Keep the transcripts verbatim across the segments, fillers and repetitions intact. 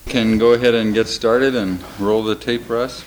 Can go ahead and get started and roll the tape for us.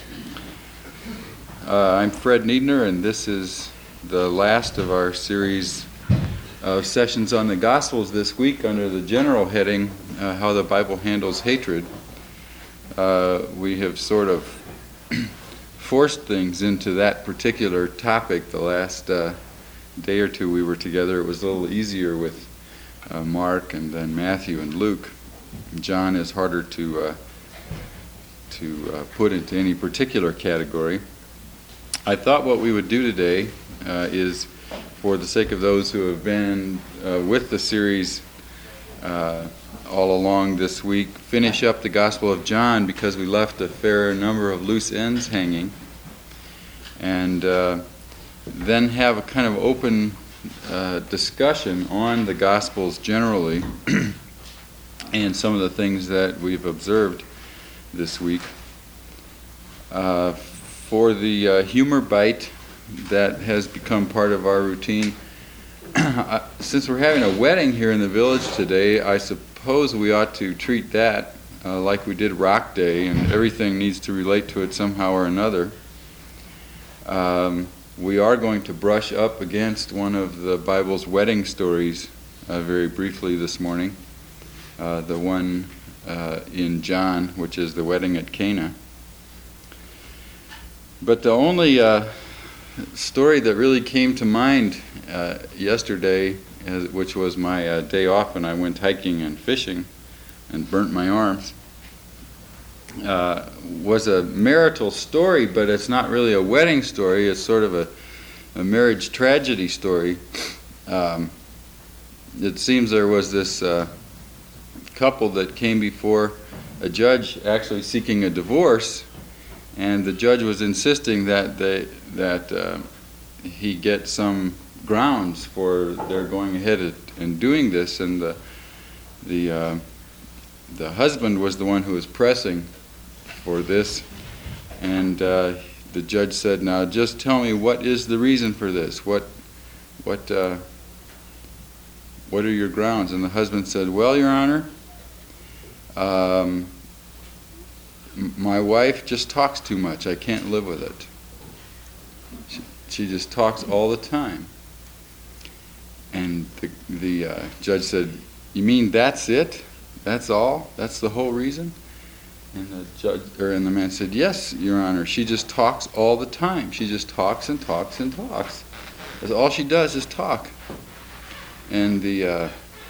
Uh, I'm Fred Niedner, and this is the last of our series of sessions on the Gospels this week under the general heading, uh, How the Bible Handles Hatred. Uh, we have sort of forced things into that particular topic the last uh, day or two we were together. It was a little easier with uh, Mark and then Matthew and Luke. John is harder to uh, to uh, put into any particular category. I thought what we would do today uh, is, for the sake of those who have been uh, with the series uh, all along this week, finish up the Gospel of John, because we left a fair number of loose ends hanging, and uh, then have a kind of open uh, discussion on the Gospels generally and some of the things that we've observed this week. Uh, for the uh, humor bite that has become part of our routine, since we're having a wedding here in the village today, I suppose we ought to treat that uh, like we did Rock Day, and everything needs to relate to it somehow or another. Um, we are going to brush up against one of the Bible's wedding stories uh, very briefly this morning. Uh, the one uh, in John, which is the wedding at Cana. But the only uh, story that really came to mind uh, yesterday, as, which was my uh, day off, and I went hiking and fishing and burnt my arms, uh, was a marital story, but it's not really a wedding story. It's sort of a, a marriage tragedy story. Um, it seems there was this Uh, couple that came before a judge actually seeking a divorce, and the judge was insisting that they that uh, he get some grounds for their going ahead and doing this, and the the uh, the husband was the one who was pressing for this, and uh, the judge said, "Now just tell me, what is the reason for this? What what uh, what are your grounds?" And the husband said, "Well, Your Honor, Um, my wife just talks too much. I can't live with it. She, she just talks all the time." And the, the uh, judge said, "You mean that's it? That's all? That's the whole reason?" And the judge, or and the man said, "Yes, Your Honor. She just talks all the time. She just talks and talks and talks. That's all she does is talk." And the uh,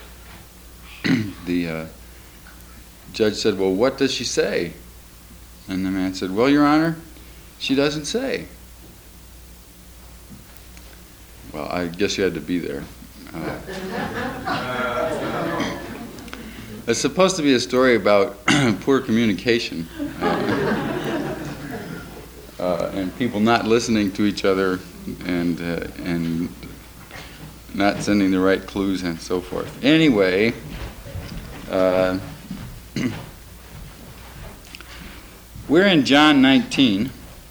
the uh, judge said, "Well, what does she say?" And the man said, "Well, Your Honor, she doesn't say." Well, I guess you had to be there. Uh, it's supposed to be a story about poor communication uh, uh, and people not listening to each other and uh, and not sending the right clues and so forth. Anyway, uh, we're in John nineteen,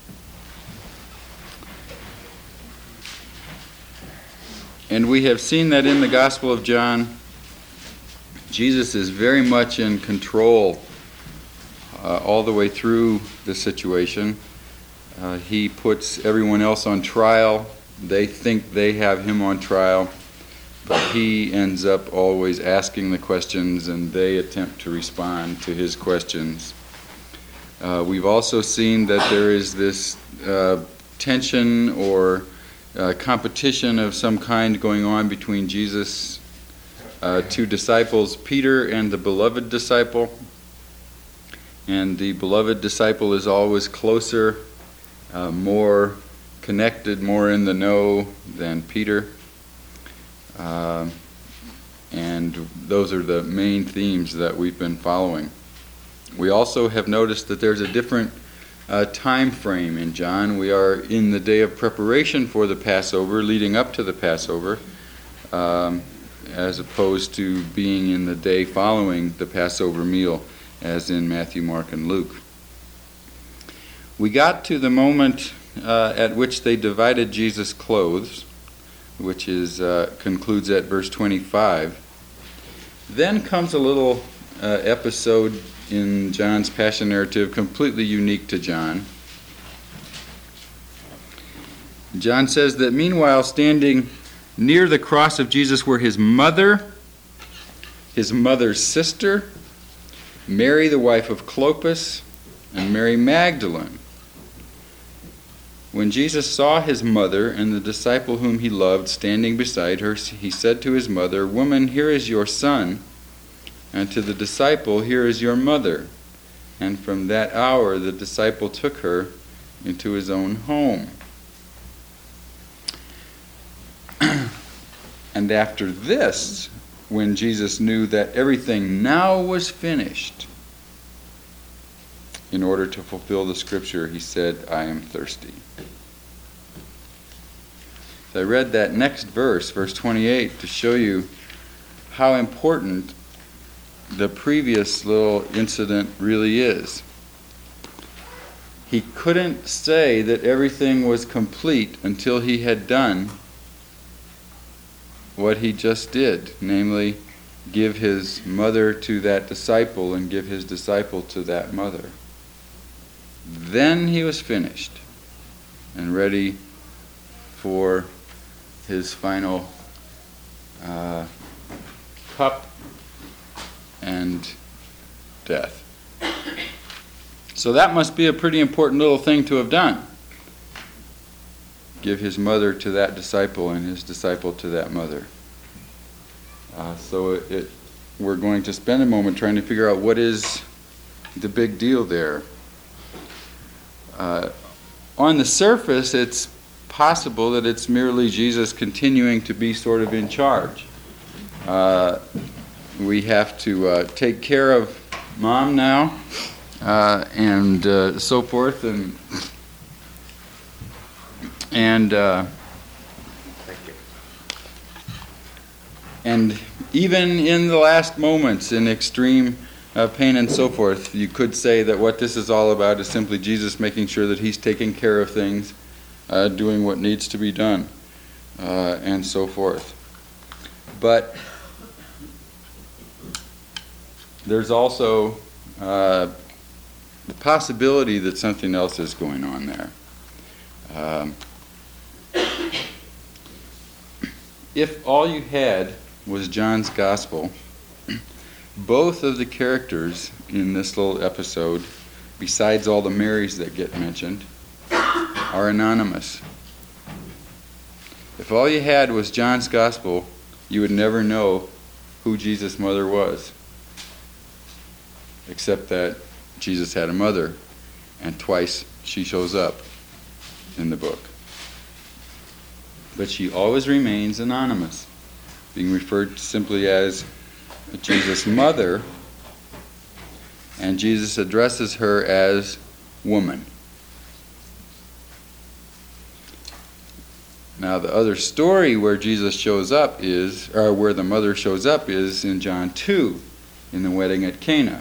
and we have seen that in the Gospel of John, Jesus is very much in control uh, all the way through the situation. Uh, he puts everyone else on trial. They think they have him on trial, but he ends up always asking the questions, and they attempt to respond to his questions. Uh, we've also seen that there is this uh, tension or uh, competition of some kind going on between Jesus' uh, two disciples, Peter and the beloved disciple. And the beloved disciple is always closer, uh, more connected, more in the know than Peter. Uh, and those are the main themes that we've been following. We also have noticed that there's a different uh, time frame in John. We are in the day of preparation for the Passover, leading up to the Passover, um, as opposed to being in the day following the Passover meal, as in Matthew, Mark, and Luke. We got to the moment uh, at which they divided Jesus' clothes, which is uh, concludes at verse twenty-five. Then comes a little uh, episode in John's Passion narrative, completely unique to John. John says that meanwhile, standing near the cross of Jesus were his mother, his mother's sister, Mary, the wife of Clopas, and Mary Magdalene. When Jesus saw his mother and the disciple whom he loved standing beside her, he said to his mother, "Woman, here is your son," and to the disciple, "Here is your mother." And from that hour the disciple took her into his own home. And after this, when Jesus knew that everything now was finished, in order to fulfill the scripture, he said, "I am thirsty." So I read that next verse, verse twenty-eight, to show you how important the previous little incident really is. He couldn't say that everything was complete until he had done what he just did, namely, give his mother to that disciple and give his disciple to that mother. Then he was finished and ready for his final uh, cup and death. So that must be a pretty important little thing to have done. Give his mother to that disciple and his disciple to that mother. Uh, so it, it, we're going to spend a moment trying to figure out what is the big deal there. Uh, on the surface, it's possible that it's merely Jesus continuing to be sort of in charge. Uh, we have to uh, take care of Mom now, uh, and uh, so forth, and and uh, and even in the last moments, in extreme uh, pain and so forth, you could say that what this is all about is simply Jesus making sure that he's taking care of things, uh, doing what needs to be done, uh, and so forth. But there's also uh, the possibility that something else is going on there. Um, if all you had was John's Gospel, both of the characters in this little episode, besides all the Marys that get mentioned, are anonymous. If all you had was John's Gospel, you would never know who Jesus' mother was, except that Jesus had a mother, and twice she shows up in the book. But she always remains anonymous, being referred to simply as Jesus' mother, and Jesus addresses her as woman. Now, the other story where Jesus shows up is, or where the mother shows up is in John two, in the wedding at Cana.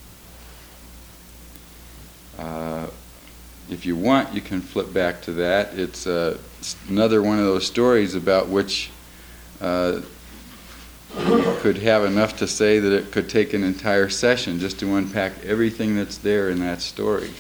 Uh, if you want, you can flip back to that. It's uh, another one of those stories about which uh, could have enough to say that it could take an entire session just to unpack everything that's there in that story.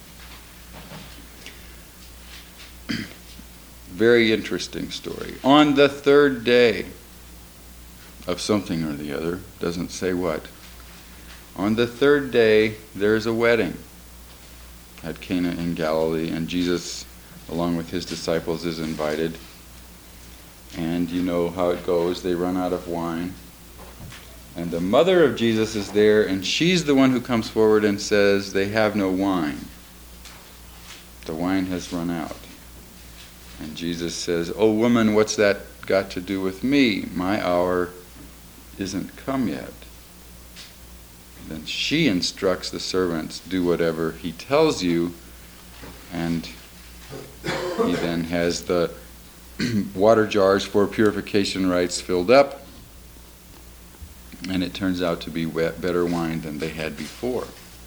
Very interesting story. On the third day of something or the other, doesn't say what. On the third day, there's a wedding at Cana in Galilee, and Jesus, along with his disciples, is invited. And you know how it goes. They run out of wine. And the mother of Jesus is there, and she's the one who comes forward and says, they have no wine. The wine has run out. And Jesus says, oh woman, what's that got to do with me? My hour isn't come yet. Then she instructs the servants, do whatever he tells you, and he then has the water jars for purification rites filled up, and it turns out to be better wine than they had before.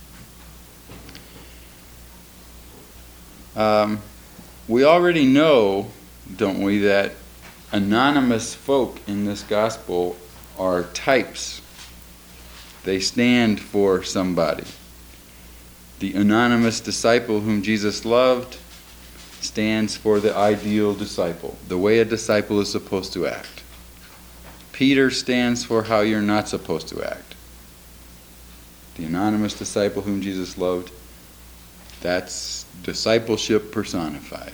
Um, we already know, don't we, that anonymous folk in this gospel are types. They stand for somebody. The anonymous disciple whom Jesus loved stands for the ideal disciple, the way a disciple is supposed to act. Peter stands for how you're not supposed to act. The anonymous disciple whom Jesus loved, that's discipleship personified.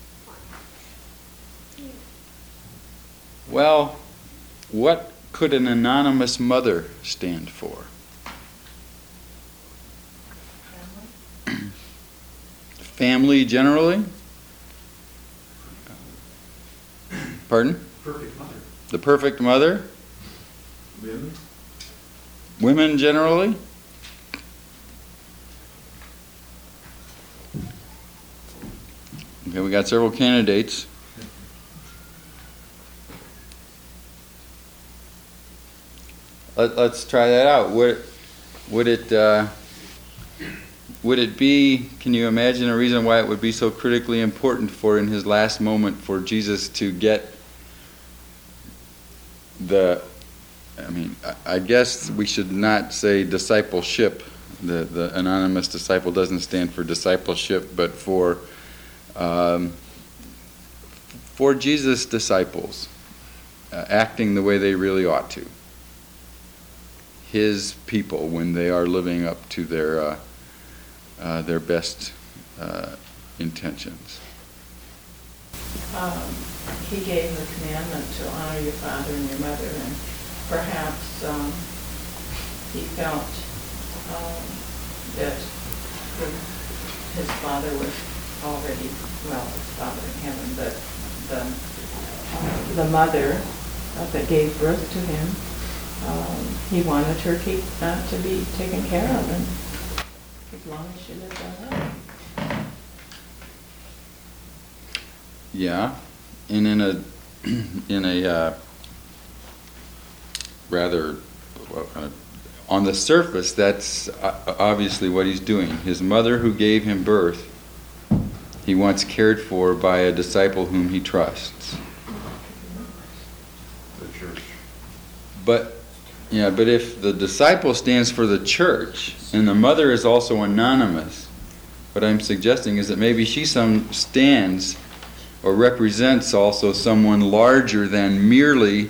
Well, what could an anonymous mother stand for? Family, Family generally? Pardon? Perfect mother. The perfect mother? Women. Women generally? Okay, we got several candidates. Let, let's try that out. Would, would it uh, would it be, can you imagine a reason why it would be so critically important for in his last moment for Jesus to get the, I mean, I, I guess we should not say discipleship. The, the anonymous disciple doesn't stand for discipleship, but for um, for Jesus' disciples uh, acting the way they really ought to. His people when they are living up to their uh, uh, their best uh, intentions. Um, he gave the commandment to honor your father and your mother, and perhaps um, he felt um, that the, his father was already, well, his father in heaven, but the uh, the mother uh, that gave birth to him, um, he wanted her keep, uh, to be taken care of, and as long as she lived on earth. Yeah, and in a in a uh, rather uh, on the surface, that's uh, obviously what he's doing. His mother, who gave him birth, he wants cared for by a disciple whom he trusts. The church. But yeah, but if the disciple stands for the church and the mother is also anonymous, what I'm suggesting is that maybe she some stands or represents also someone larger than merely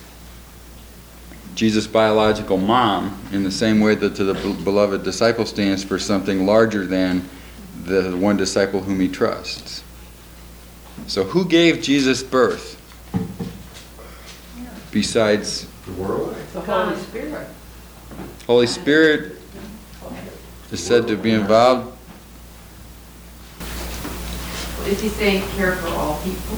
Jesus' biological mom, in the same way that the beloved disciple stands for something larger than the one disciple whom he trusts. So who gave Jesus birth besides The world? The Holy Spirit. Holy Spirit is said to be involved? Is he saying care for all people?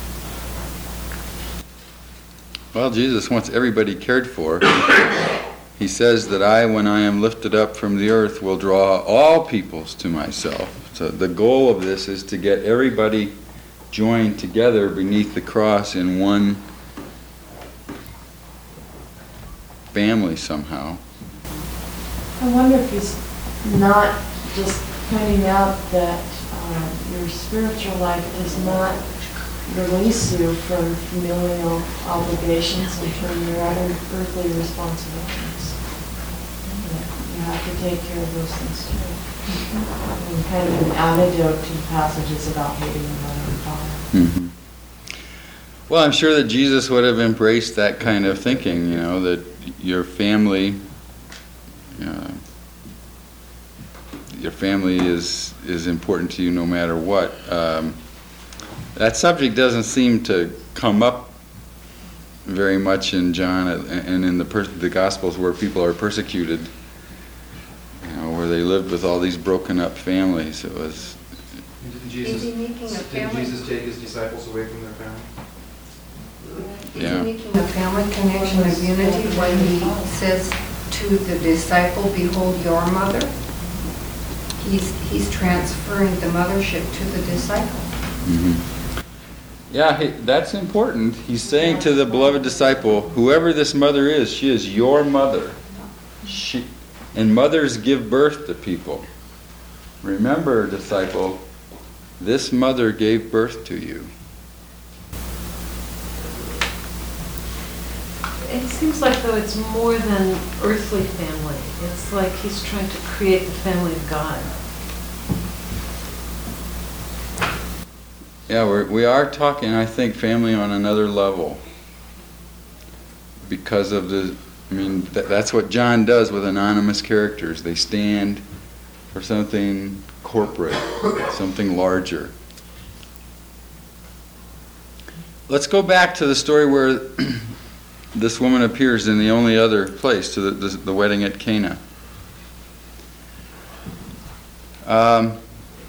Well, Jesus wants everybody cared for. He says that I, when I am lifted up from the earth, will draw all peoples to myself. So the goal of this is to get everybody joined together beneath the cross in one family somehow. I wonder if he's not just pointing out that uh, your spiritual life does not release you from familial obligations and from your other earthly responsibilities. You have to take care of those things too. And kind of an antidote to passages about hating your mother and father. Mm-hmm. Well, I'm sure that Jesus would have embraced that kind of thinking, you know, that your family, uh, your family is is important to you no matter what. Um, that subject doesn't seem to come up very much in John and in the pers- the Gospels where people are persecuted, you know, where they lived with all these broken up families. It was. Didn't Jesus, Is he making a didn't family? Jesus take his disciples away from their family? Is Yeah. he making a family connection of unity when he says to the disciple, behold your mother? He's, he's transferring the mothership to the disciple. Mm-hmm. Yeah, he, that's important. He's saying to the beloved disciple, whoever this mother is, she is your mother. She, and mothers give birth to people. Remember, disciple, this mother gave birth to you. It seems like, though, it's more than earthly family. It's like he's trying to create the family of God. Yeah, we're, we are talking, I think, family on another level. Because of the, I mean, th- that's what John does with anonymous characters. They stand for something corporate, something larger. Let's go back to the story where this woman appears in the only other place, to the, the, the wedding at Cana. Um,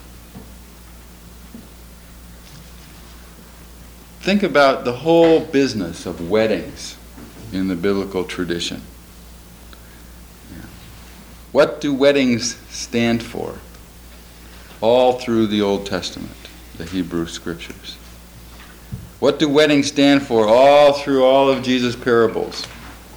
think about the whole business of weddings in the biblical tradition. Yeah. What do weddings stand for? All through the Old Testament, the Hebrew Scriptures. What do weddings stand for all through all of Jesus' parables?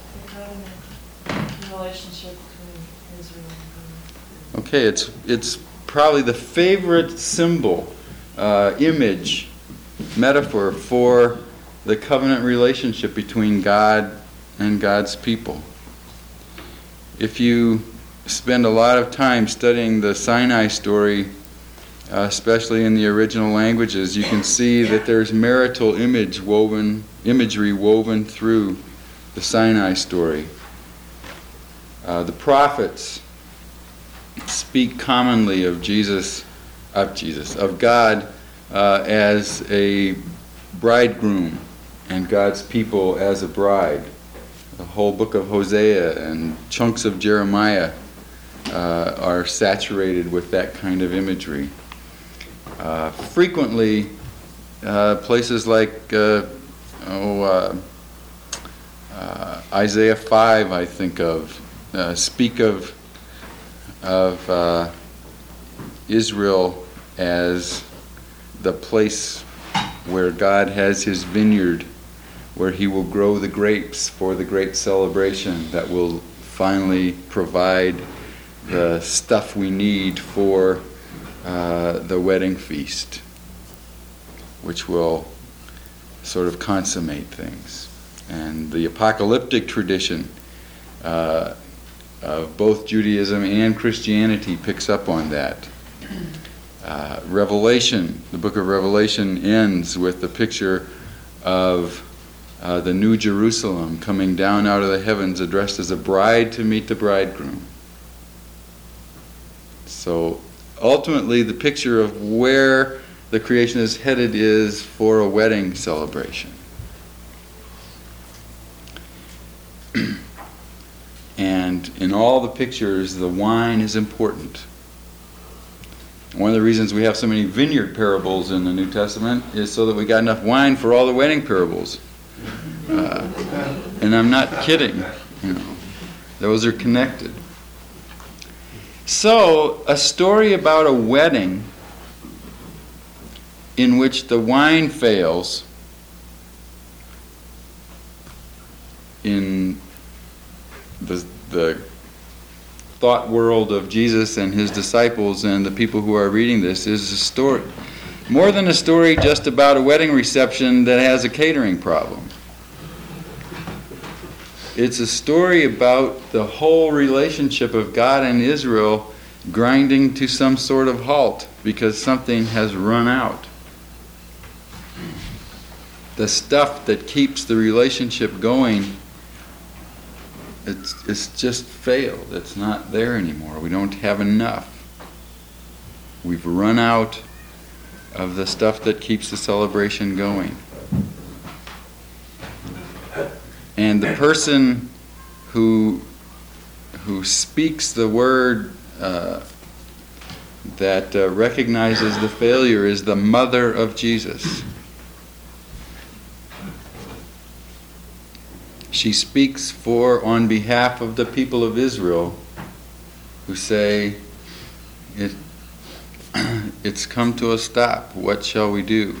The relationship between Israel and God. Okay, it's it's probably the favorite symbol, uh, image, metaphor for the covenant relationship between God and God's people. If you spend a lot of time studying the Sinai story, uh, especially in the original languages, you can see that there's marital image woven, imagery woven through the Sinai story. Uh, the prophets speak commonly of Jesus, of Jesus, of God uh, as a bridegroom and God's people as a bride. The whole book of Hosea and chunks of Jeremiah uh, are saturated with that kind of imagery. Uh, frequently, uh, places like uh, oh, uh, uh, Isaiah five, I think of, uh, speak of of uh, Israel as the place where God has his vineyard, where he will grow the grapes for the great celebration that will finally provide the stuff we need for uh, the wedding feast, which will sort of consummate things. And the apocalyptic tradition uh, of both Judaism and Christianity picks up on that. Uh, Revelation, the book of Revelation ends with the picture of uh, the New Jerusalem coming down out of the heavens, addressed as a bride to meet the bridegroom. So ultimately, the picture of where the creation is headed is for a wedding celebration. And in all the pictures, the wine is important. One of the reasons we have so many vineyard parables in the New Testament is so that we got enough wine for all the wedding parables. Uh, and I'm not kidding. You know, those are connected. So, a story about a wedding in which the wine fails in the, the thought world of Jesus and his disciples and the people who are reading this is a story, more than a story just about a wedding reception that has a catering problem. It's a story about the whole relationship of God and Israel grinding to some sort of halt because something has run out. The stuff that keeps the relationship going, it's, it's just failed. It's not there anymore. We don't have enough. We've run out of the stuff that keeps the celebration going. And the person who who speaks the word uh, that uh, recognizes the failure is the mother of Jesus. She speaks for, on behalf of the people of Israel, who say, it, it's come to a stop. What shall we do?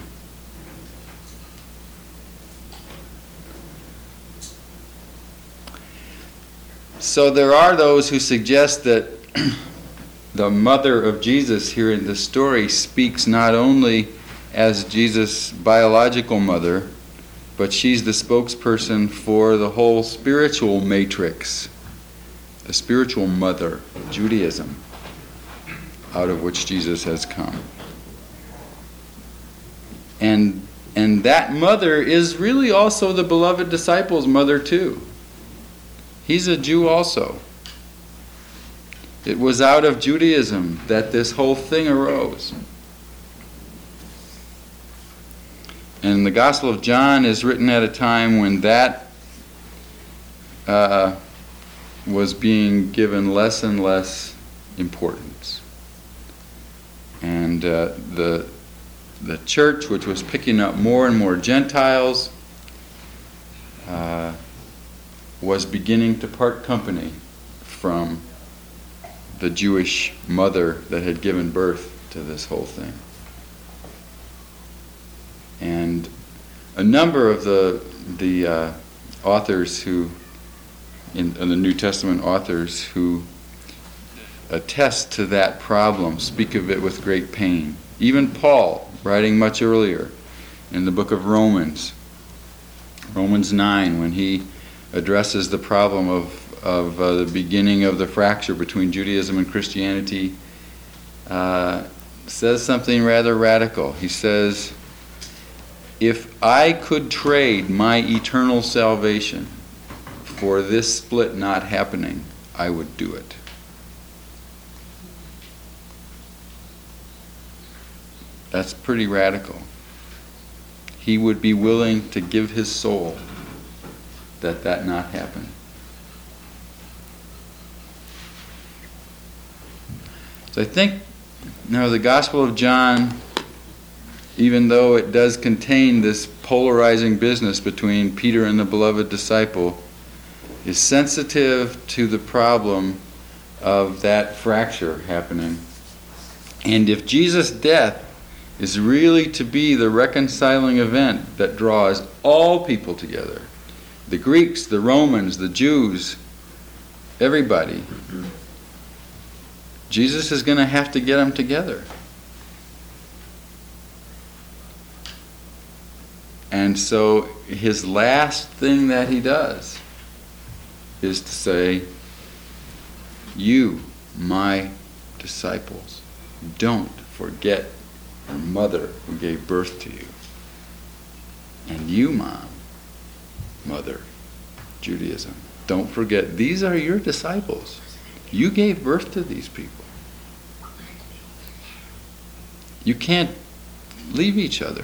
So there are those who suggest that the mother of Jesus here in the story speaks not only as Jesus' biological mother, but she's the spokesperson for the whole spiritual matrix, the spiritual mother of Judaism, out of which Jesus has come. And and that mother is really also the beloved disciple's mother too. He's a Jew also. It was out of Judaism that this whole thing arose. And the Gospel of John is written at a time when that uh, was being given less and less importance. And uh, the the church, which was picking up more and more Gentiles, uh, was beginning to part company from the Jewish mother that had given birth to this whole thing. And a number of the the uh, authors who, in, in the New Testament authors who attest to that problem, speak of it with great pain. Even Paul, writing much earlier in the book of Romans, Romans nine, when he addresses the problem of, of uh, the beginning of the fracture between Judaism and Christianity, uh, says something rather radical. He says, if I could trade my eternal salvation for this split not happening, I would do it. That's pretty radical. He would be willing to give his soul that that not happen. So I think, now the Gospel of John, even though it does contain this polarizing business between Peter and the beloved disciple, is sensitive to the problem of that fracture happening. And if Jesus' death is really to be the reconciling event that draws all people together, the Greeks, the Romans, the Jews, everybody, Jesus is going to have to get them together. And so his last thing that he does is to say, you, my disciples, don't forget your mother who gave birth to you. And you, Mom, Mother, Judaism, don't forget, these are your disciples. You gave birth to these people. You can't leave each other.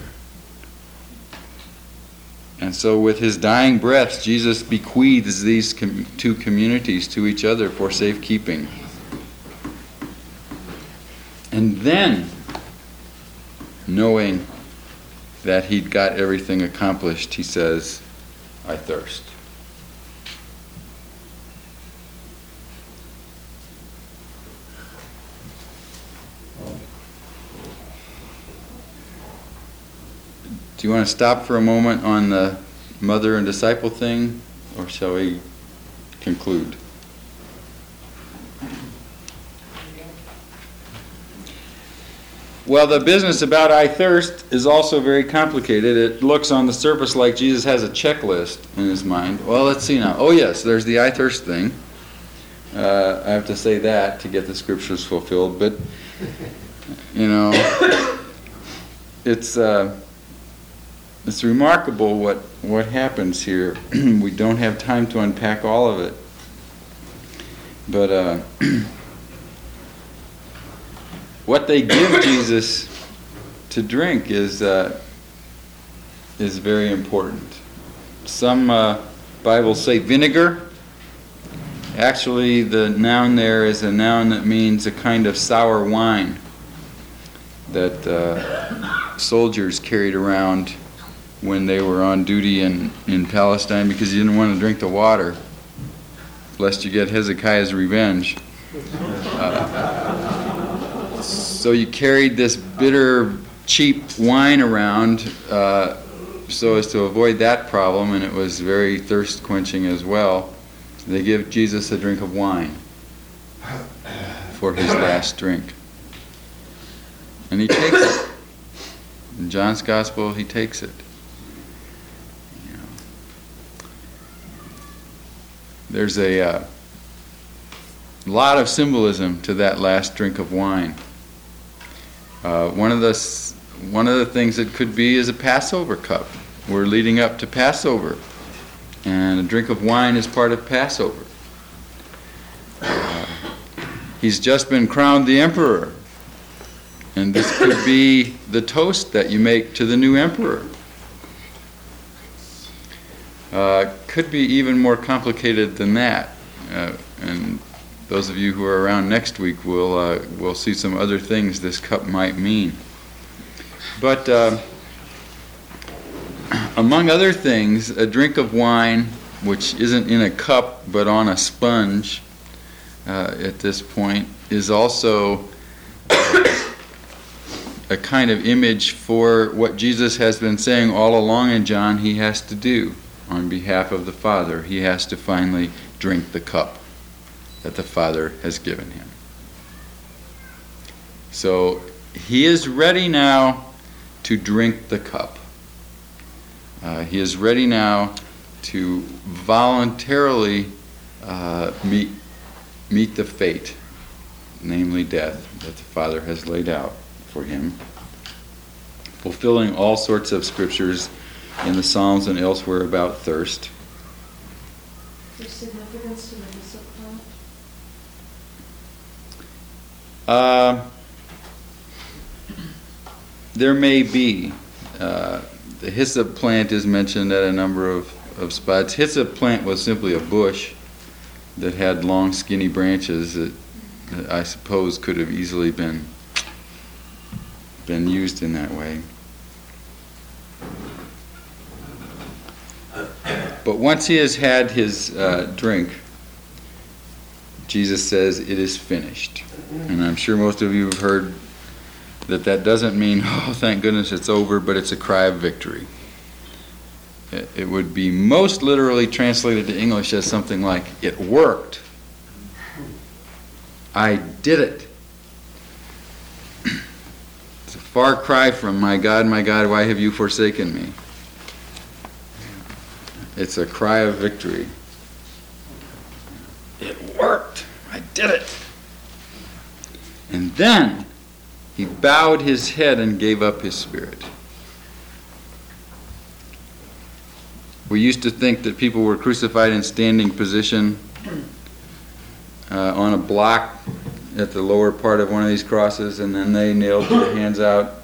And so with his dying breath, Jesus bequeaths these com- two communities to each other for safekeeping. And then, knowing that he'd got everything accomplished, he says, I thirst. Do you want to stop for a moment on the mother and disciple thing, or shall we conclude? Well, the business about I thirst is also very complicated. It looks on the surface like Jesus has a checklist in his mind. Well, let's see now. Oh yes, there's the I thirst thing. Uh, I have to say that to get the scriptures fulfilled, but you know, it's uh, it's remarkable what what happens here. We don't have time to unpack all of it, but uh, what they give Jesus to drink is uh, is very important. Some uh, Bibles say vinegar. Actually, the noun there is a noun that means a kind of sour wine that uh, soldiers carried around when they were on duty in, in Palestine, because you didn't want to drink the water lest you get Hezekiah's revenge. Uh, so you carried this bitter, cheap wine around uh, so as to avoid that problem, and it was very thirst-quenching as well. They give Jesus a drink of wine for his last drink. And he takes it. In John's Gospel, he takes it. there's a uh, lot of symbolism to that last drink of wine. Uh, one of the s- one of the things it could be is a Passover cup. We're leading up to Passover, and a drink of wine is part of Passover. Uh, he's just been crowned the emperor, and this could be the toast that you make to the new emperor. Uh, could be even more complicated than that, uh, and those of you who are around next week will uh, will see some other things this cup might mean. But uh, among other things, a drink of wine, which isn't in a cup but on a sponge uh, at this point, is also a kind of image for what Jesus has been saying all along in John he has to do on behalf of the Father. He has to finally drink the cup that the Father has given him. So he is ready now to drink the cup. Uh, he is ready now to voluntarily uh, meet, meet the fate, namely death, that the Father has laid out for him, fulfilling all sorts of scriptures in the Psalms and elsewhere about thirst. Is there significance to the hyssop plant? Uh, there may be. Uh, the hyssop plant is mentioned at a number of, of spots. Hyssop plant was simply a bush that had long, skinny branches that, that I suppose could have easily been been used in that way. But once he has had his uh, drink, Jesus says, "It is finished." And I'm sure most of you have heard that that doesn't mean, "Oh, thank goodness it's over," but it's a cry of victory. It, it would be most literally translated to English as something like, "It worked. I did it." It's a far cry from, "My God, my God, why have you forsaken me?" It's a cry of victory. It worked. I did it. And then he bowed his head and gave up his spirit. We used to think that people were crucified in standing position uh, on a block at the lower part of one of these crosses, and then they nailed their hands out.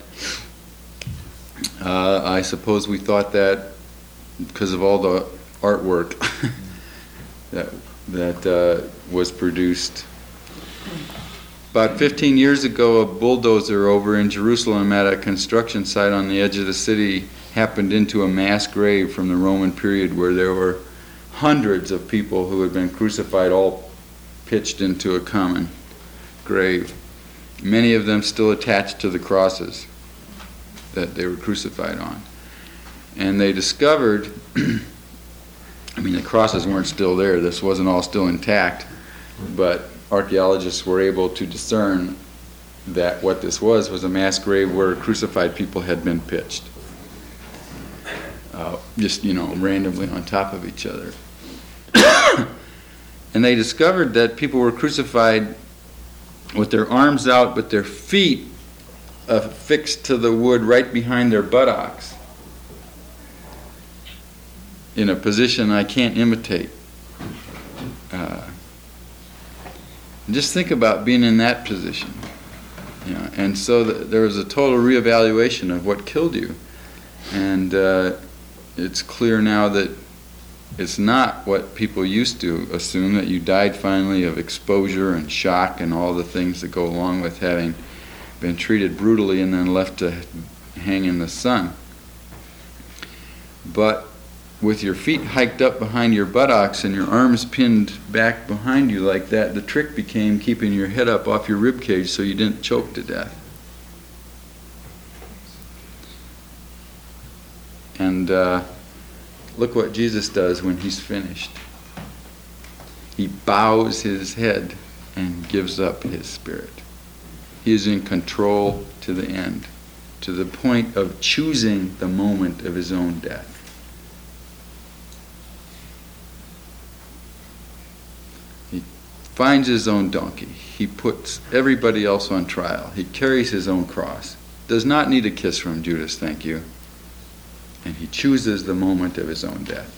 Uh, I suppose we thought that because of all the artwork that that uh, was produced. About fifteen years ago, a bulldozer over in Jerusalem at a construction site on the edge of the city happened into a mass grave from the Roman period where there were hundreds of people who had been crucified, all pitched into a common grave. Many of them still attached to the crosses that they were crucified on. And they discovered, I mean, the crosses weren't still there. This wasn't all still intact. But archaeologists were able to discern that what this was was a mass grave where crucified people had been pitched. Uh, just, you know, randomly on top of each other. And they discovered that people were crucified with their arms out, but their feet affixed to the wood right behind their buttocks, in a position I can't imitate. Uh, just think about being in that position. You know, and so the, there was a total reevaluation of what killed you. And uh, it's clear now that it's not what people used to assume, that you died finally of exposure and shock and all the things that go along with having been treated brutally and then left to hang in the sun. But with your feet hiked up behind your buttocks and your arms pinned back behind you like that, the trick became keeping your head up off your rib cage so you didn't choke to death. And uh, look what Jesus does when he's finished. He bows his head and gives up his spirit. He is in control to the end, to the point of choosing the moment of his own death. He finds his own donkey. He puts everybody else on trial. He carries his own cross. Does not need a kiss from Judas, thank you. And he chooses the moment of his own death.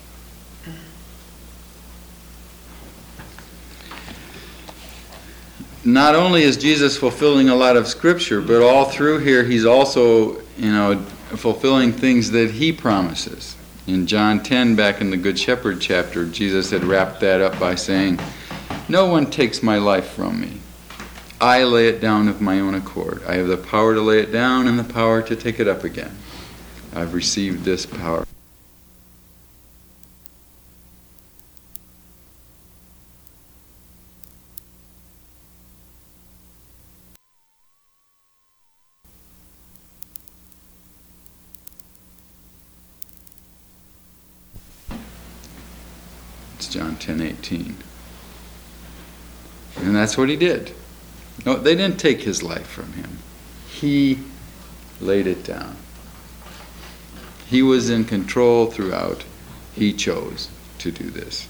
Not only is Jesus fulfilling a lot of Scripture, but all through here he's also, you know, fulfilling things that he promises. In John ten, back in the Good Shepherd chapter, Jesus had wrapped that up by saying, "No one takes my life from me. I lay it down of my own accord. I have the power to lay it down and the power to take it up again. I've received this power." It's John ten eighteen. And that's what he did. No, they didn't take his life from him. He laid it down. He was in control throughout. He chose to do this.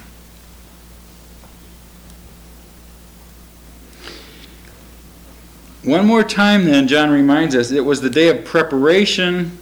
One more time then, John reminds us, it was the day of preparation.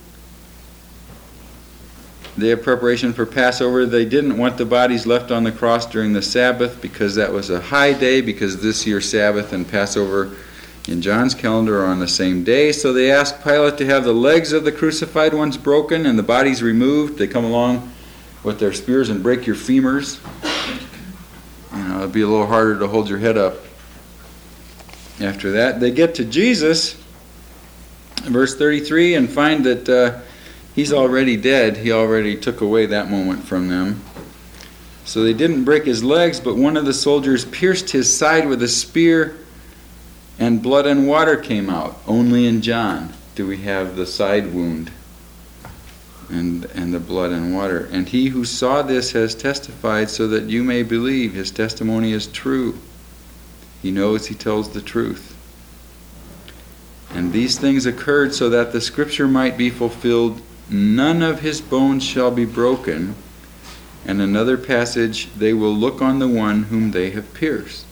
Day of preparation for Passover. They didn't want the bodies left on the cross during the Sabbath because that was a high day, because this year's Sabbath and Passover in John's calendar are on the same day. So they asked Pilate to have the legs of the crucified ones broken and the bodies removed. They come along with their spears and break your femurs. You know, it'd be a little harder to hold your head up after that. They get to Jesus, verse thirty-three, and find that uh, he's already dead. He already took away that moment from them. So they didn't break his legs, but one of the soldiers pierced his side with a spear, and blood and water came out. Only in John do we have the side wound and, and the blood and water. And he who saw this has testified, so that you may believe. His testimony is true. He knows he tells the truth. And these things occurred so that the scripture might be fulfilled. None of his bones shall be broken. And another passage, they will look on the one whom they have pierced.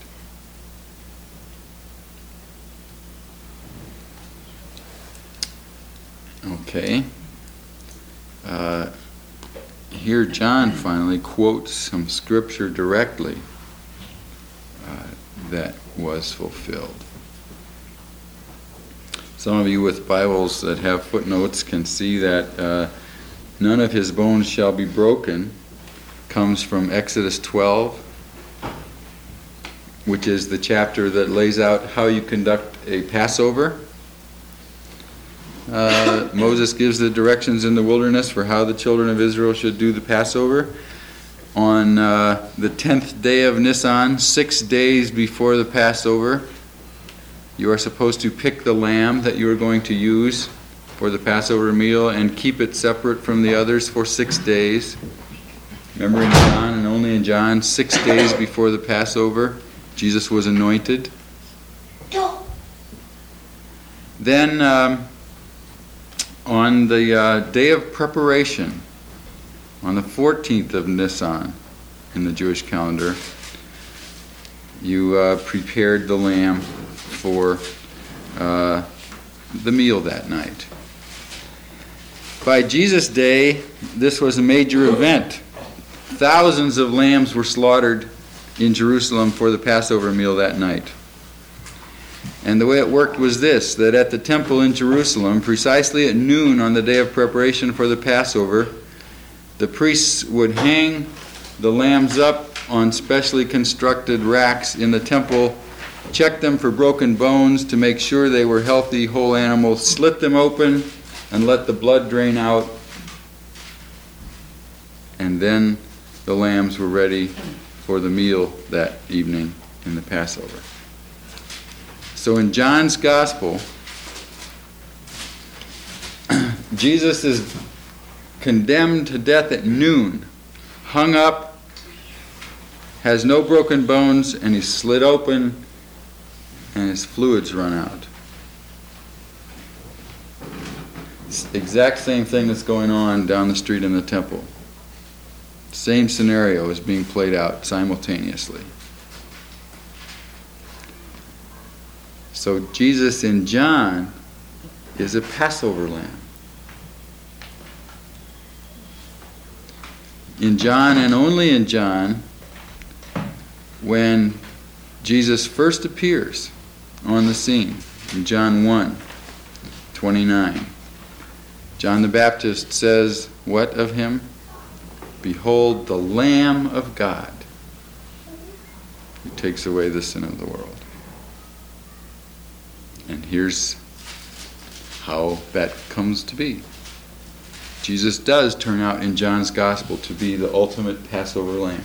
Okay. Uh, here John finally quotes some scripture directly uh, that was fulfilled. Some of you with Bibles that have footnotes can see that uh, none of his bones shall be broken comes from Exodus twelve, which is the chapter that lays out how you conduct a Passover. Uh, Moses gives the directions in the wilderness for how the children of Israel should do the Passover. On uh, the tenth day of Nisan, six days before the Passover, you are supposed to pick the lamb that you are going to use for the Passover meal and keep it separate from the others for six days. Remember in John, and only in John, six days before the Passover, Jesus was anointed. Then um, on the uh, day of preparation, on the fourteenth of Nisan in the Jewish calendar, you uh, prepared the lamb for uh, the meal that night. By Jesus' day, this was a major event. Thousands of lambs were slaughtered in Jerusalem for the Passover meal that night. And the way it worked was this, that at the temple in Jerusalem, precisely at noon on the day of preparation for the Passover, the priests would hang the lambs up on specially constructed racks in the temple, check them for broken bones to make sure they were healthy, whole animals, slit them open, and let the blood drain out. And then the lambs were ready for the meal that evening in the Passover. So in John's Gospel, Jesus is condemned to death at noon, hung up, has no broken bones, and he's slit open, and his fluids run out. It's the exact same thing that's going on down the street in the temple. Same scenario is being played out simultaneously. So Jesus in John is a Passover lamb. In John, and only in John, when Jesus first appears on the scene, in John one twenty-nine, John the Baptist says, what of him? Behold, the Lamb of God who takes away the sin of the world. And here's how that comes to be. Jesus does turn out in John's Gospel to be the ultimate Passover lamb.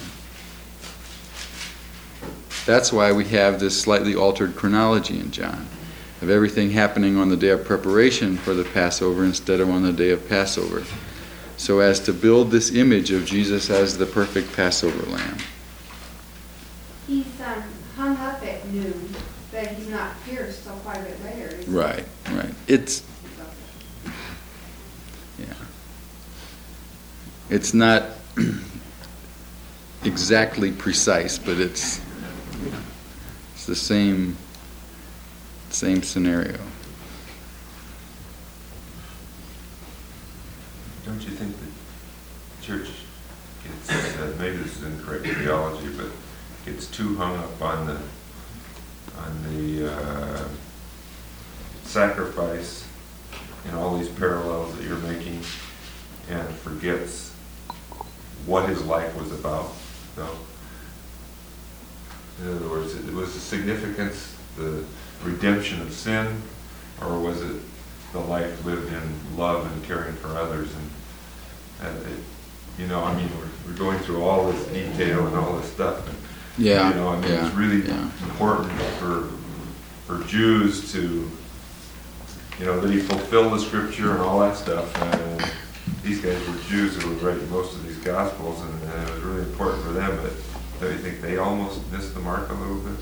That's why we have this slightly altered chronology in John, of everything happening on the day of preparation for the Passover instead of on the day of Passover, so as to build this image of Jesus as the perfect Passover lamb. He's um, hung up at noon, but he's not pierced till quite a bit later. is he? Right, right. It's, yeah. It's not exactly precise, but it's it's the same same scenario. Don't you think the church gets, uh, maybe this is incorrect theology, but gets too hung up on the on the uh, sacrifice and all these parallels that you're making, and forgets what his life was about? No. In other words, it was the significance, the redemption of sin, or was it the life lived in love and caring for others? And, and it, you know, I mean, we're, we're going through all this detail and all this stuff. And, Yeah, you know, I mean, yeah, it's really yeah. important for for Jews to, you know, that he fulfilled the scripture and all that stuff. And these guys were Jews who were writing most of these Gospels, and, and it was really important for them. But don't you think they almost missed the mark a little bit?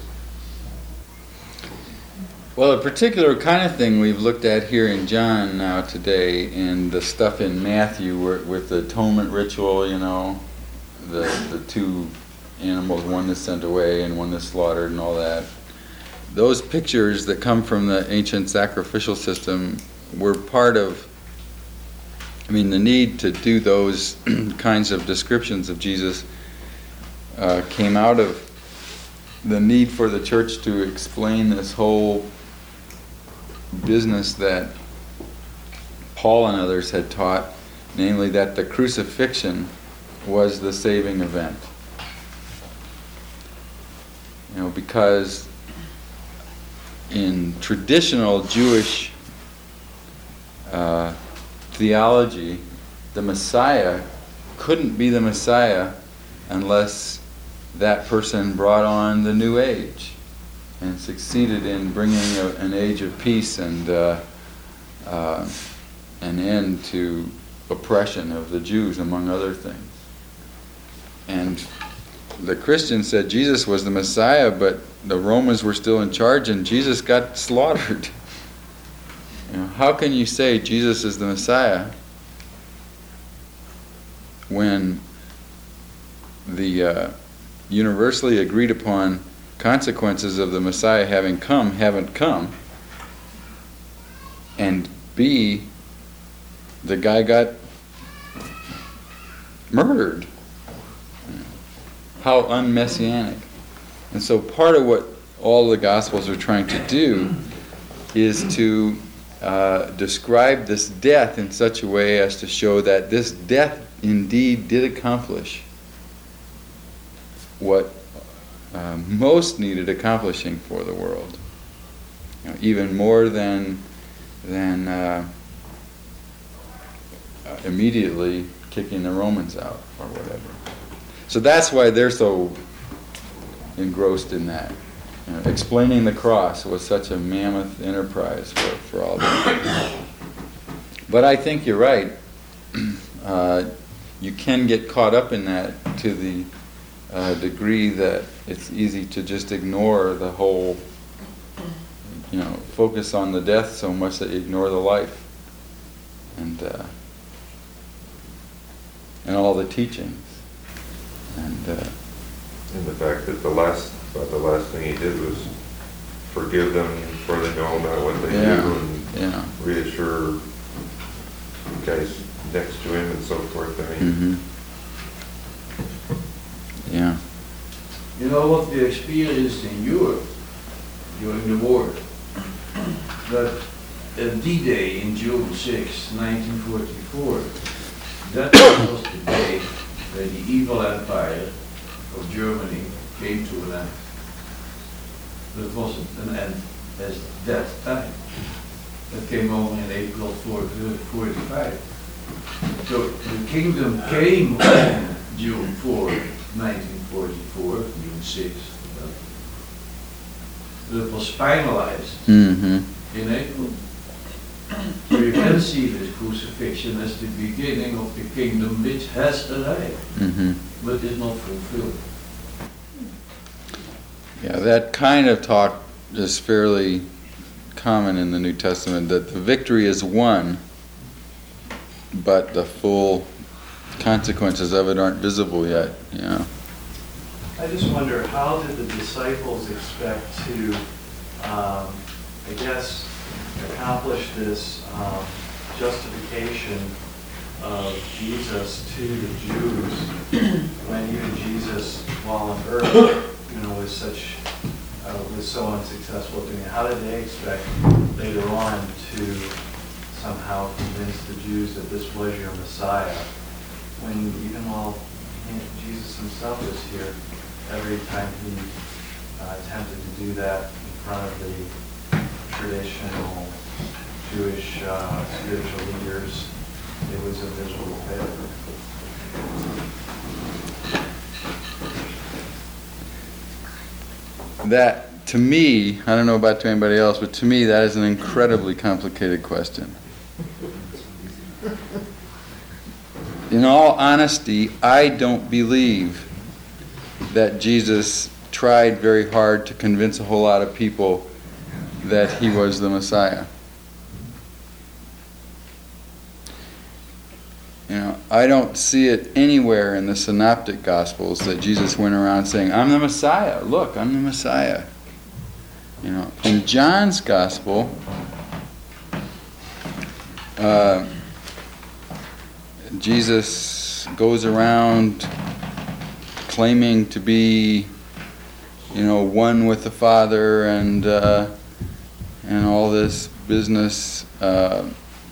Well, a particular kind of thing we've looked at here in John now today, and the stuff in Matthew where, with the atonement ritual, you know, the the two animals, one that's sent away and one that's slaughtered and all that. Those pictures that come from the ancient sacrificial system were part of, I mean, the need to do those kinds of descriptions of Jesus uh, came out of the need for the church to explain this whole business that Paul and others had taught, namely that the crucifixion was the saving event. You know, because in traditional Jewish uh, theology, the Messiah couldn't be the Messiah unless that person brought on the new age and succeeded in bringing a, an age of peace and uh, uh, an end to oppression of the Jews, among other things. And the Christians said Jesus was the Messiah, but the Romans were still in charge and Jesus got slaughtered. You know, how can you say Jesus is the Messiah when the uh, universally agreed upon consequences of the Messiah having come haven't come, and B, the guy got murdered? How unmessianic. And so part of what all the Gospels are trying to do is to uh, describe this death in such a way as to show that this death indeed did accomplish what uh, most needed accomplishing for the world. You know, even more than, than uh, uh, immediately kicking the Romans out or whatever. So that's why they're so engrossed in that. You know, explaining the cross was such a mammoth enterprise for, for all that. But I think you're right. Uh, you can get caught up in that to the uh, degree that it's easy to just ignore the whole, you know, focus on the death so much that you ignore the life and uh, and all the teachings. And uh, And the fact that the last, about the last thing he did was forgive them for they know not what they Yeah, do, and yeah. reassure guys next to him and so forth. I mean, Mm-hmm. Yeah. You know what we experienced in Europe during the war? That uh, D-Day in June sixth, nineteen forty-four, that was the day where the evil empire of Germany came to an end. But it wasn't an end as that time. That came only in April forty-five. So the kingdom came on June fourth, nineteen forty-four, June sixth. But it was finalized Mm-hmm. in April. So you can see this crucifixion as the beginning of the kingdom which has arrived, Mm-hmm. but is not fulfilled. Yeah, that kind of talk is fairly common in the New Testament, that the victory is won, but the full consequences of it aren't visible yet, you know. I just wonder, how did the disciples expect to, um, I guess, accomplish this um, justification of Jesus to the Jews when even Jesus, while on earth, you know, was such, uh, was so unsuccessful at doing it? How did they expect later on to somehow convince the Jews that this was your Messiah, when even while he- Jesus himself was here, every time he uh, attempted to do that in front of the traditional Jewish uh, spiritual leaders, it was a miserable failure. That, to me, I don't know about to anybody else, but to me that is an incredibly complicated question. In all honesty, I don't believe that Jesus tried very hard to convince a whole lot of people that he was the Messiah. You know, I don't see it anywhere in the Synoptic Gospels that Jesus went around saying, "I'm the Messiah. Look, I'm the Messiah." You know, in John's Gospel, uh, Jesus goes around claiming to be, you know, one with the Father and uh, and all this business. Uh,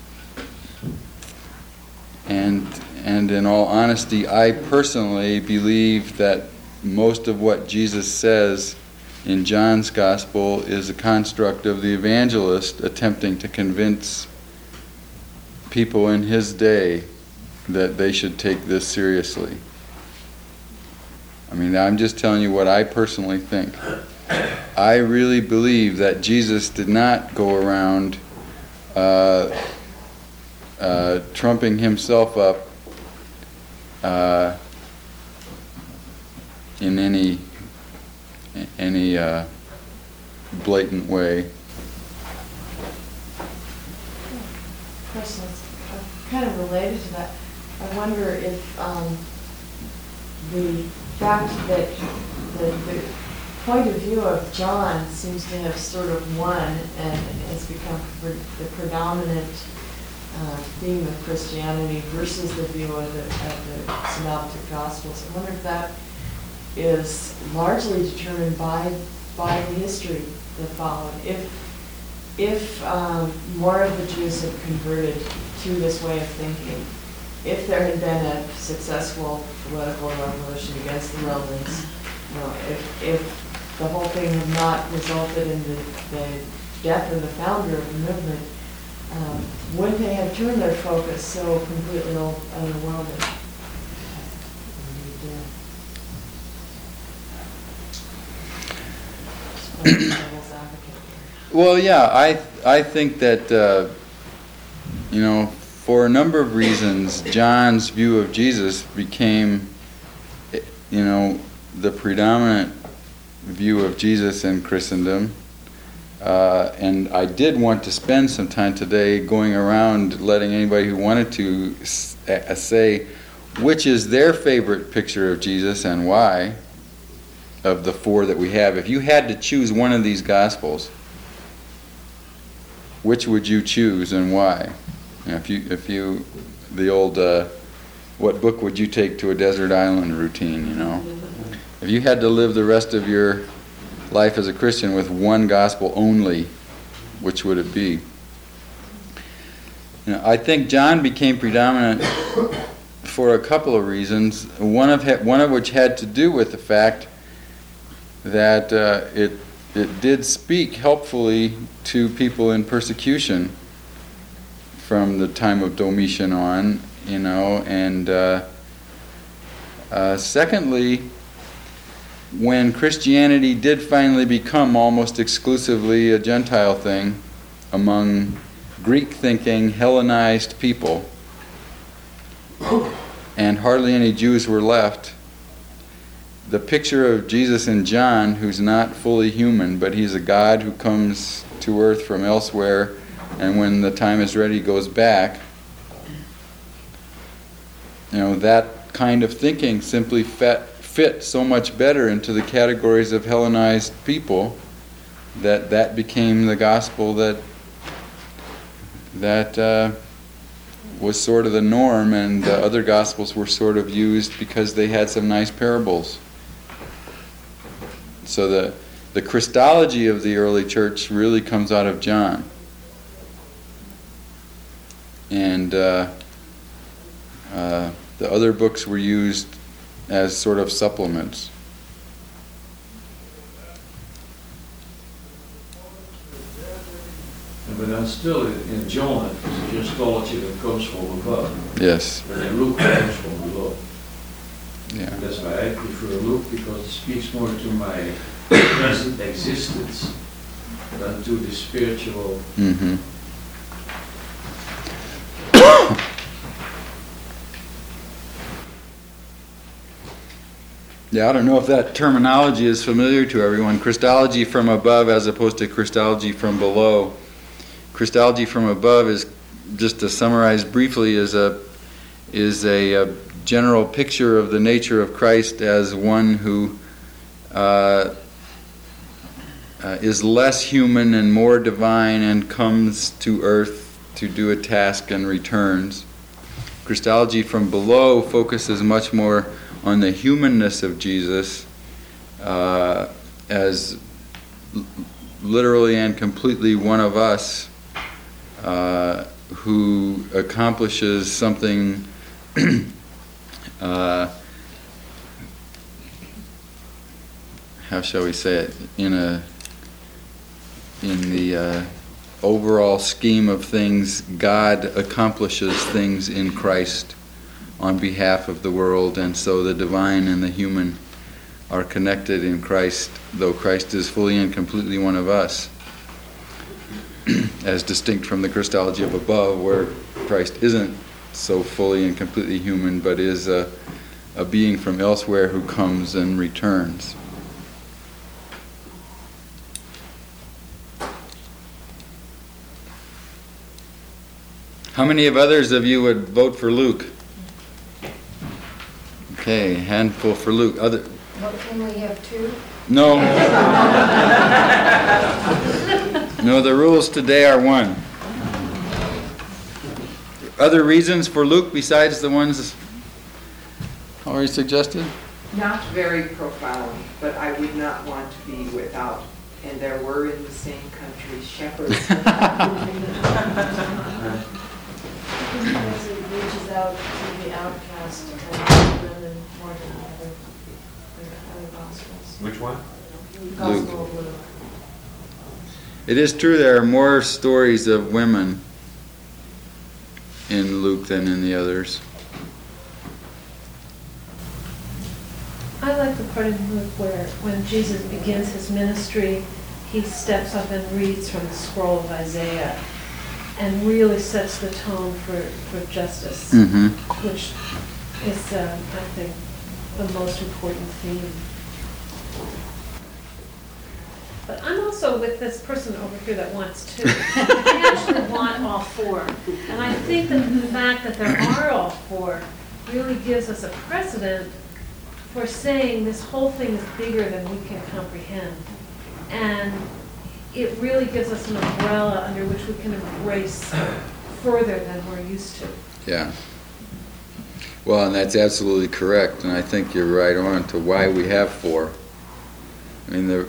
and and in all honesty, I personally believe that most of what Jesus says in John's Gospel is a construct of the evangelist attempting to convince people in his day that they should take this seriously. I mean, I'm just telling you what I personally think. I really believe that Jesus did not go around uh, uh, trumping himself up uh, in any any uh, blatant way. Questions, kind of related to that. I wonder if um, the fact that the, the point of view of John seems to have sort of won and has become pre- the predominant uh, theme of Christianity versus the view of the, of the Synoptic Gospels. I wonder if that is largely determined by by the history that followed. If if um, more of the Jews had converted to this way of thinking, if there had been a successful political revolution against the Romans, you know, if if the whole thing had not resulted in the, the death of the founder of the movement, um, wouldn't they have turned their focus so completely otherworldly? Well, yeah, I I think that uh, you know, for a number of reasons, John's view of Jesus became, you know, the predominant view of Jesus in Christendom. Uh, and I did want to spend some time today going around letting anybody who wanted to s- uh, say which is their favorite picture of Jesus and why. of the four that we have. If you had to choose one of these Gospels, which would you choose and why? You know, if you, if you, the old, uh, what book would you take to a desert island routine, you know? If you had to live the rest of your life as a Christian with one Gospel only, which would it be? You know, I think John became predominant for a couple of reasons. One of ha- one of which had to do with the fact that uh, it it did speak helpfully to people in persecution from the time of Domitian on, you know, and uh, uh, secondly, when Christianity did finally become almost exclusively a Gentile thing among Greek-thinking, Hellenized people, and hardly any Jews were left, the picture of Jesus in John, who's not fully human, but he's a God who comes to earth from elsewhere, and when the time is ready goes back, you know, that kind of thinking simply fit, fit so much better into the categories of Hellenized people that that became the gospel that that uh, was sort of the norm, and the other gospels were sort of used because they had some nice parables. So the the Christology of the early church really comes out of John. And uh, uh, the other books were used as sort of supplements. But then still, in John, it's Christology that comes from above. Yes. But in Luke, it comes from below. Yeah. That's why I prefer Luke, because it speaks more to my present existence than to the spiritual. Mm-hmm. Yeah, I don't know if that terminology is familiar to everyone. Christology from above as opposed to Christology from below. Christology from above is, just to summarize briefly, is a is a, a general picture of the nature of Christ as one who uh, uh, is less human and more divine and comes to earth to do a task and returns. Christology from below focuses much more on the humanness of Jesus uh, as l- literally and completely one of us, uh, who accomplishes something uh, how shall we say it, in a in the uh, overall scheme of things. God accomplishes things in Christ on behalf of the world, and so the divine and the human are connected in Christ, though Christ is fully and completely one of us, as distinct from the Christology of above, where Christ isn't so fully and completely human, but is a, a being from elsewhere who comes and returns. How many of others of you would vote for Luke? Okay, handful for Luke. Other? What, can we have two? No. No, the rules today are one. Other reasons for Luke besides the ones already suggested? Not very profound, but I would not want to be without. And there were in the same country shepherds. Because it reaches out to the outcast and women more than other, other gospels. Which one? Gospel of Luke. It is true there are more stories of women in Luke than in the others. I like the part in Luke where when Jesus begins his ministry, he steps up and reads from the scroll of Isaiah and really sets the tone for, for justice, Mm-hmm. which is, uh, I think, the most important theme. But I'm also with this person over here that wants two. I actually want all four. And I think that the fact that there are all four really gives us a precedent for saying this whole thing is bigger than we can comprehend. And it really gives us an umbrella under which we can embrace further than we're used to. Yeah. Well, and that's absolutely correct, and I think you're right on to why we have four. I mean, the,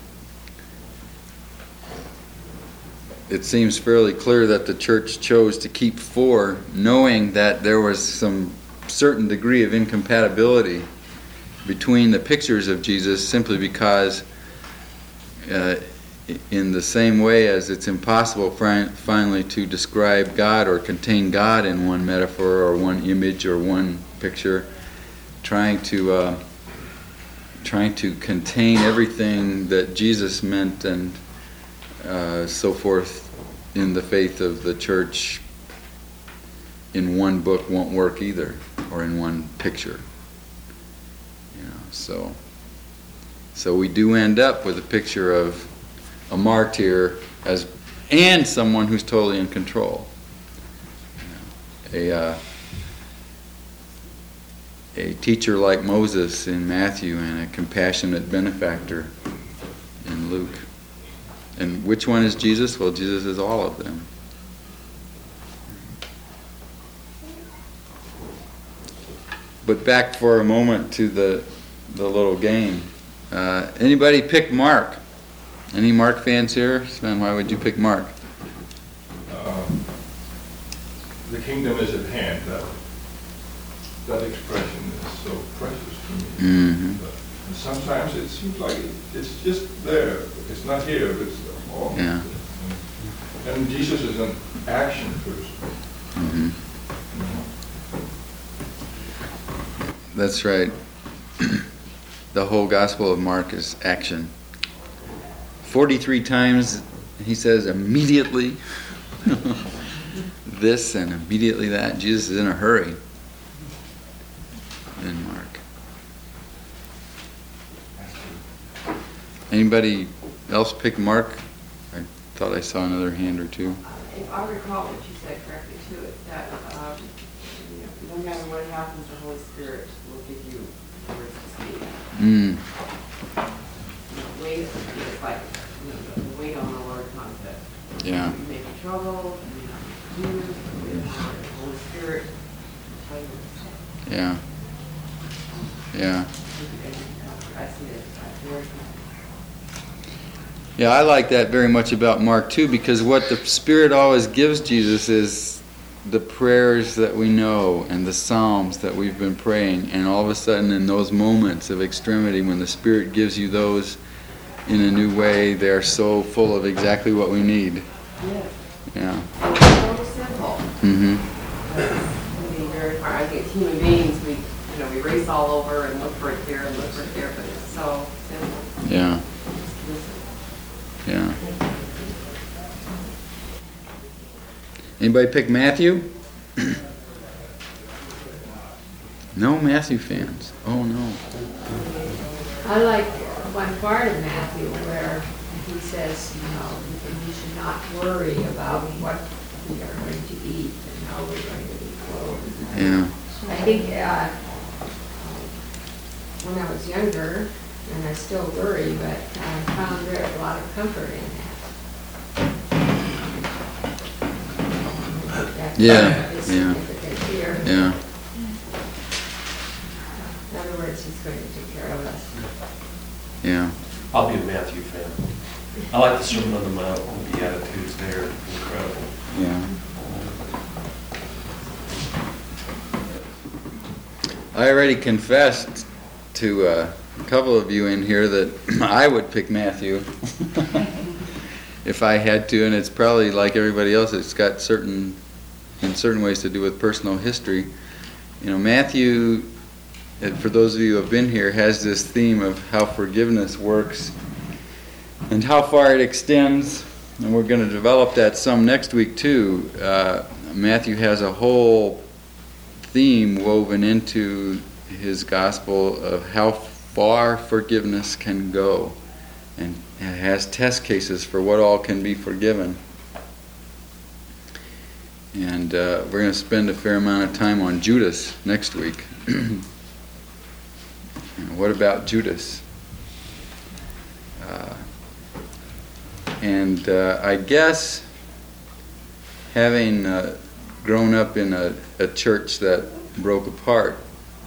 it seems fairly clear that the church chose to keep four, knowing that there was some certain degree of incompatibility between the pictures of Jesus, simply because uh, in the same way as it's impossible fi- finally to describe God or contain God in one metaphor or one image or one picture, trying to uh, trying to contain everything that Jesus meant and uh, so forth in the faith of the church in one book won't work either, or in one picture. You know, so so we do end up with a picture of a martyr as and someone who's totally in control. You know, a uh, a teacher like Moses in Matthew and a compassionate benefactor in Luke. And which one is Jesus? Well, Jesus is all of them. But back for a moment to the the little game. Uh, anybody pick Mark? Any Mark fans here? Sven, why would you pick Mark? Um, the kingdom is at hand. That, that expression is so precious to me. Mm-hmm. But sometimes it seems like it, it's just there. It's not here, but it's all. Yeah. And Jesus is an action person. Mm-hmm. That's right. The whole Gospel of Mark is action. Forty-three times he says immediately this and immediately that. Jesus is in a hurry in Mark. Anybody else pick Mark? I thought I saw another hand or two. If I recall what you said correctly too, it that um, you know, no matter what happens, the Holy Spirit will give you words to speak. Mm. You know, wait, it's like you know, the wait on the Lord concept. Yeah. You may be troubled, you may not be confused, wait on the Holy Spirit will tell you what to say. Yeah. Yeah. I see it as very cool. Yeah, I like that very much about Mark too, because what the Spirit always gives Jesus is the prayers that we know and the psalms that we've been praying, and all of a sudden in those moments of extremity when the Spirit gives you those in a new way, they're so full of exactly what we need. Yes. Yeah. It's so simple. Mm-hmm. It can be very hard. I think human beings, we, you know, we race all over and look for it here and look for it there, but it's so simple. Yeah. Just listen. Yeah. Anybody pick Matthew? No Matthew fans. Oh no. I like one part of Matthew where he says, you know, we should not worry about what we are going to eat and how we're going to be clothed. Yeah. I think uh, when I was younger, and I still worry, but I found there a lot of comfort in that. That Yeah, is yeah. significant here. Yeah. In other words, he's going to take care of us. Yeah. I'll be a Matthew fan. I like the Sermon on the Mount and the Beatitudes there. Incredible. Yeah. I already confessed to uh, a couple of you in here that I would pick Matthew if I had to, and it's probably like everybody else. It's got certain, in certain ways, to do with personal history. You know, Matthew, for those of you who have been here, has this theme of how forgiveness works and how far it extends, and we're going to develop that some next week too. Uh, Matthew has a whole theme woven into his gospel of how far forgiveness can go, and it has test cases for what all can be forgiven. And uh, we're going to spend a fair amount of time on Judas next week. And what about Judas? Uh, and uh, I guess having uh, grown up in a, a church that broke apart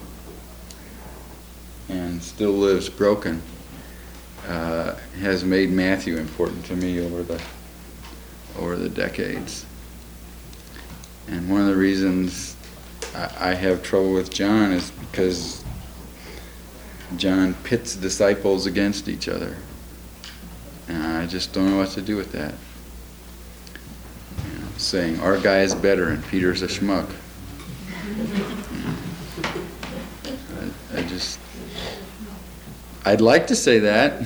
and still lives broken, uh, has made Matthew important to me over the over the decades. And one of the reasons I, I have trouble with John is because John pits disciples against each other. And I just don't know what to do with that. You know, saying our guy is better and Peter's a schmuck. You know, I, I just, I'd like to say that.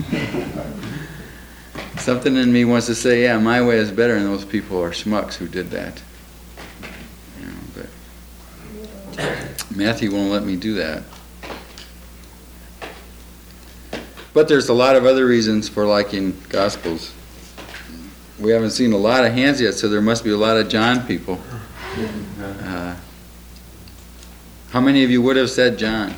Something in me wants to say, yeah, my way is better, and those people are schmucks who did that. You know, but Matthew won't let me do that. But there's a lot of other reasons for liking Gospels. We haven't seen a lot of hands yet, so there must be a lot of John people. Uh, how many of you would have said John?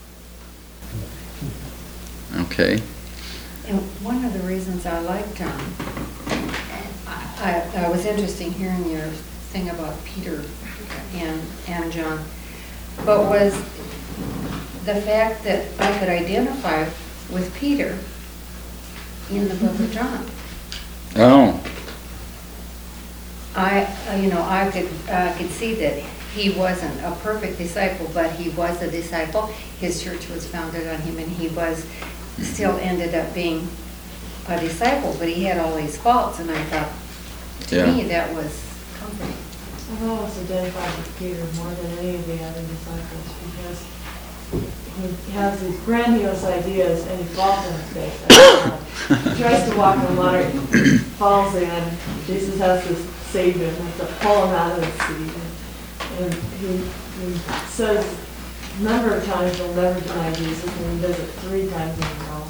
Okay. And one of the reasons I like John, I, I was interested hearing your thing about Peter and, and John, but was the fact that I could identify with Peter in the book of John. Oh. I, uh, you know, I could, uh, could see that he wasn't a perfect disciple, but he was a disciple. His church was founded on him, and he was still ended up being a disciple, but he had all these faults, and I thought, to Yeah. me, that was comforting. I've always identified with Peter more than any of the other disciples because he has these grandiose ideas and he falls in his face. He tries to walk on water, falls in, Jesus has to save him, has to pull him out of the sea. And he, he says a number of times he'll never deny Jesus, and he does it three times in a row.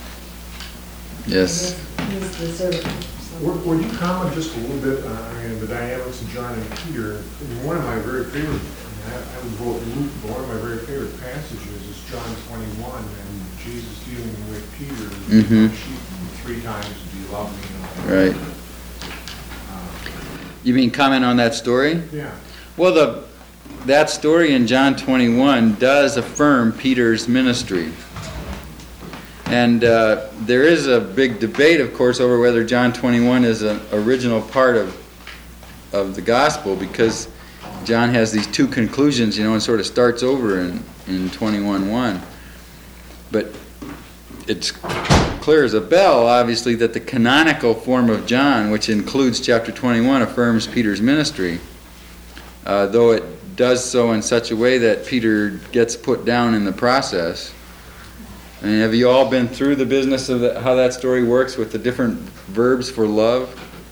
Yes. He's the servant. So. Would would you comment just a little bit, uh, I mean, the dynamics of John and Peter? I mean, one of my very favorite, I mean, I I would vote Luke, but one of my very favorite passages is John twenty-one, and Jesus dealing with Peter, Mhm. three times, do you love me? Right. Uh, You mean comment on that story? Yeah. Well, the that story in John twenty-one does affirm Peter's ministry. And uh, there is a big debate, of course, over whether John twenty-one is an original part of of the gospel, because John has these two conclusions, you know, and sort of starts over in, in twenty-one one. But it's clear as a bell, obviously, that the canonical form of John, which includes chapter twenty-one, affirms Peter's ministry, uh, though it does so in such a way that Peter gets put down in the process. I mean, have you all been through the business of the, how that story works with the different verbs for love?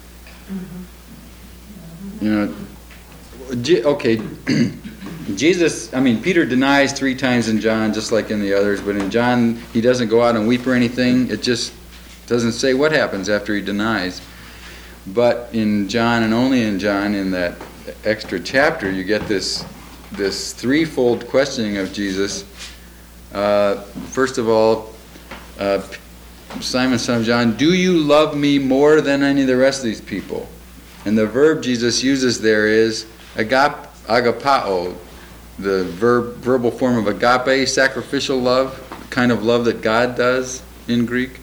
Mm-hmm. You know, Je- okay, Jesus, I mean, Peter denies three times in John, just like in the others, but in John, he doesn't go out and weep or anything. It just doesn't say what happens after he denies. But in John, and only in John, in that extra chapter, you get this this threefold questioning of Jesus. Uh, first of all, uh, Simon, son of John, do you love me more than any of the rest of these people? And the verb Jesus uses there is agap, agapao, the verb, verbal form of agape, sacrificial love, the kind of love that God does in Greek.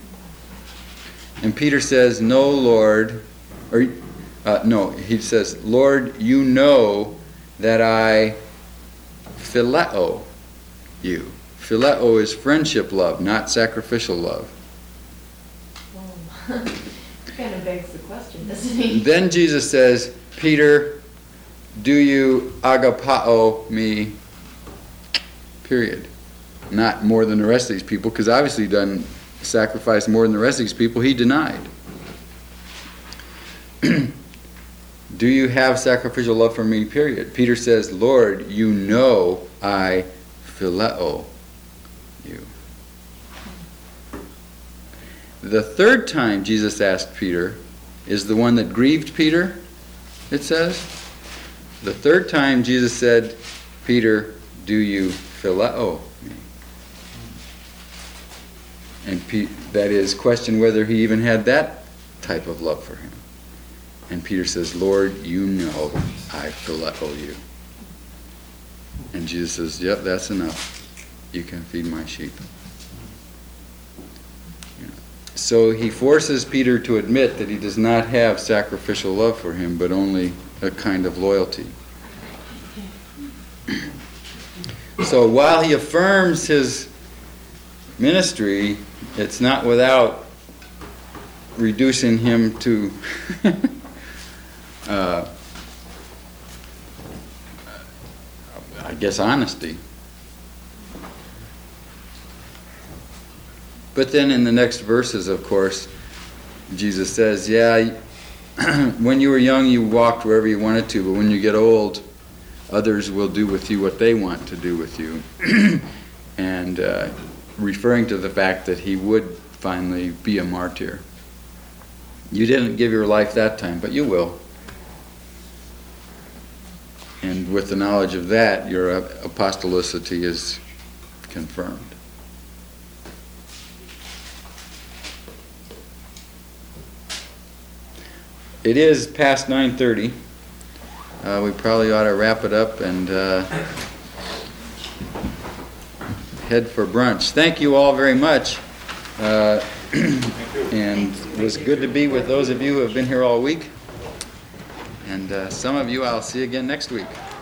And Peter says, no, Lord, or uh, no, he says, Lord, you know that I phileo you. Phileo is friendship love, not sacrificial love. Well, kind of begs the question, doesn't he? Then Jesus says, Peter, do you agapao me, period. Not more than the rest of these people, because obviously he doesn't sacrifice more than the rest of these people. He denied. Do you have sacrificial love for me, period? Peter says, Lord, you know I phileo you. The third time Jesus asked Peter is the one that grieved Peter, it says. The third time Jesus said, Peter, do you phileo me? And Pe- that is, question whether he even had that type of love for him. And Peter says, Lord, you know I phileo you. And Jesus says, yep, that's enough. You can feed my sheep. So he forces Peter to admit that he does not have sacrificial love for him, but only a kind of loyalty. So while he affirms his ministry, it's not without reducing him to uh, I guess honesty. But then in the next verses, of course, Jesus says, yeah, when you were young, you walked wherever you wanted to, but when you get old, others will do with you what they want to do with you. And uh, referring to the fact that he would finally be a martyr. You didn't give your life that time, but you will. And with the knowledge of that, your apostolicity is confirmed. It is past nine thirty. Uh, we probably ought to wrap it up and uh, head for brunch. Thank you all very much. Uh, and it was good to be with those of you who have been here all week. And uh, some of you I'll see again next week.